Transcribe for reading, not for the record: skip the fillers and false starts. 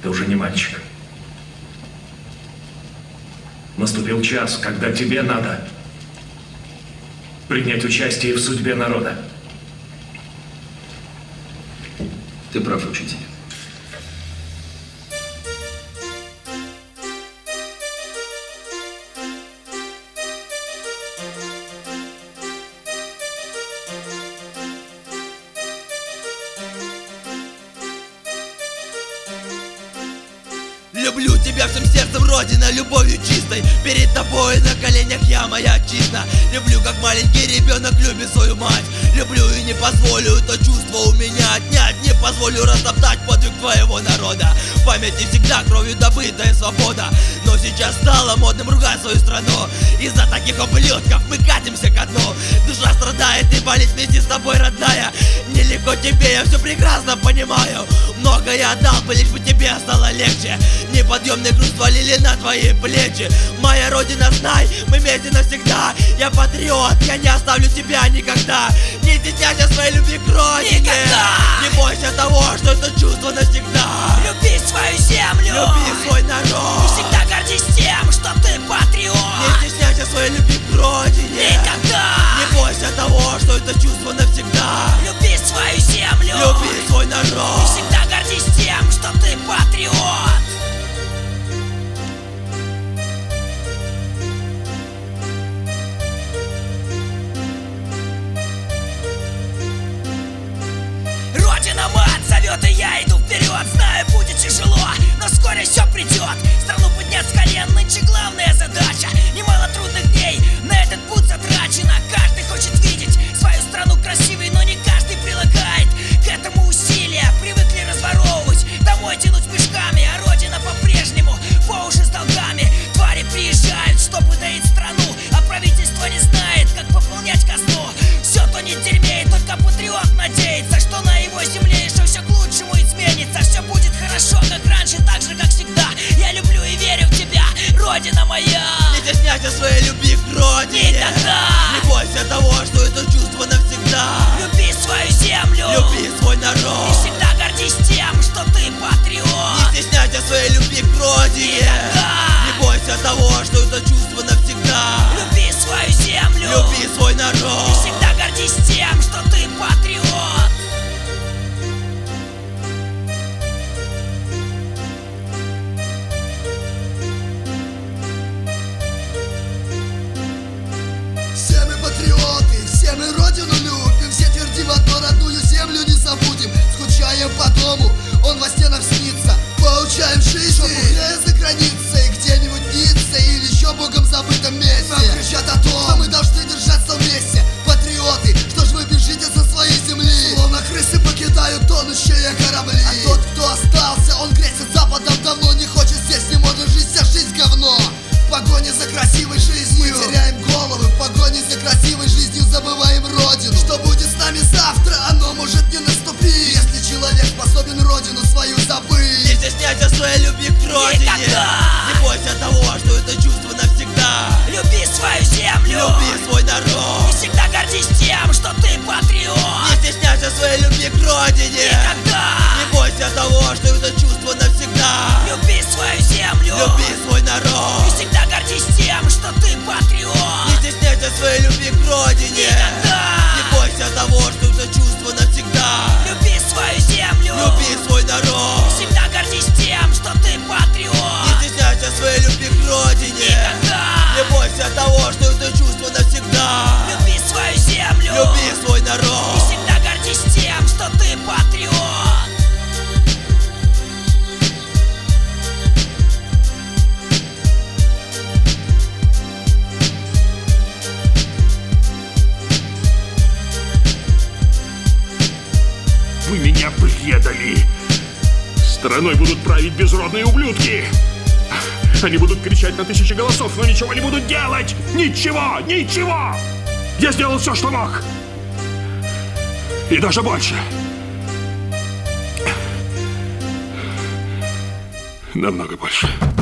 Ты уже не мальчик. Наступил час, когда тебе надо принять участие в судьбе народа. Ты прав, учитель. Люблю тебя всем сердцем, Родина, любовью чистой. Перед тобой на коленях я, моя отчизна. Люблю, как маленький ребенок любит свою мать. Люблю и не позволю это чувство у меня отнять. Не позволю растоптать подвиг твоего народа. В памяти всегда кровью добытая свобода. Но сейчас стало модным ругать свою страну. Из-за таких ублюдков мы катимся ко дну. Душа страдает и болит вместе с тобой, родная. Нелегко тебе, я все прекрасно понимаю. Много я отдал бы, лишь бы тебе стало легче. Неподъемный груз валили на твои плечи. Моя родина, знай, мы вместе навсегда. Я патриот, я не оставлю тебя никогда. Не стесняйся своей любви к родине. Никогда! Не бойся того, что это чувство навсегда. Люби свою землю. Люби свой народ. И всегда гордись тем, что ты патриот. Не стесняйся своей любви к родине. Никогда! Не бойся того, что это чувство навсегда. Люби свою землю. Люби свой И народ. всегда гордись тем, что ты патриот. Родина, мать зовет, и я иду вперед. Знаю, будет тяжело, но вскоре все придет. Страну поднять с колен, нынче главная задача. Немало трудных дней на этот путь затрачено. Каждый хочет видеть свою страну красивой, но не каждый прилагает к этому усилия. Привыкли разворовывать, домой тянуть мешками, а родина по-прежнему по уши с долгами. Твари приезжают, чтобы доить страну, а правительство не знает, как пополнять казну. Все тонет в дерьме, и только патриот надеется, что на его земле еще все к лучшему изменится. Все будет хорошо, как раньше, так же, как всегда. Я люблю и верю в тебя, Родина моя. Не стесняйся своей любви к родине. Никогда! Не бойся того, что это чувство навсегда. Люби свою землю. Люби свой И народ. всегда гордись тем, что ты патриот. Не стесняйся своей любви к родине. Никогда! Не бойся того, что это чувство навсегда. Люби свою землю. Люби свой И народ. всегда гордись тем, что ты патриот. Все мы патриоты, все мы родину любим. Все твердим одно, родную землю не забудем. Скучаем по дому, он во стенах снится. Получаем жизнь, что пухляя за границей. Где-нибудь в Ницце или еще богом забытом месте. Нам кричат о том, что мы должны держаться вместе. Патриоты, что ж вы бежите со своей земли? Словно крысы покидают тонущие корабли. А тот, кто остался, он грезит западом давно. Не хочет здесь, не может жить, вся жизнь говно. В погоне за красивой жизнью мы теряем головы, в погоне за красивой жизнью забываем родину. Что будет с нами завтра, оно может не наступить, если человек способен родину свою Не забыть. стесняйся своей любви к родине. Никогда! Не бойся того, что это чувство навсегда. Люби свою землю. Люби свой И народ. всегда гордись тем, что ты патриот. Не стесняйся своей любви к родине. Никогда! Не бойся того, что это чувство навсегда. Люби свою землю. Люби свой И народ. всегда гордись тем, что ты патриот. Не стесняйся своей любви к родине. Никогда! Не бойся того, что это чувство навсегда. Люби свою землю. Люби свой И народ. всегда гордись тем, что ты патриот. Не стесняйся своей любви к родине. Никогда! Не бойся того, что это чувство навсегда. Люби свою землю. Люби свой И народ. всегда гордись тем, что ты патриот. Вы меня предали. Страной будут править безродные ублюдки. Они будут кричать на тысячи голосов, но ничего не будут делать. Ничего, ничего. Я сделал все, что мог. И даже больше. Намного больше.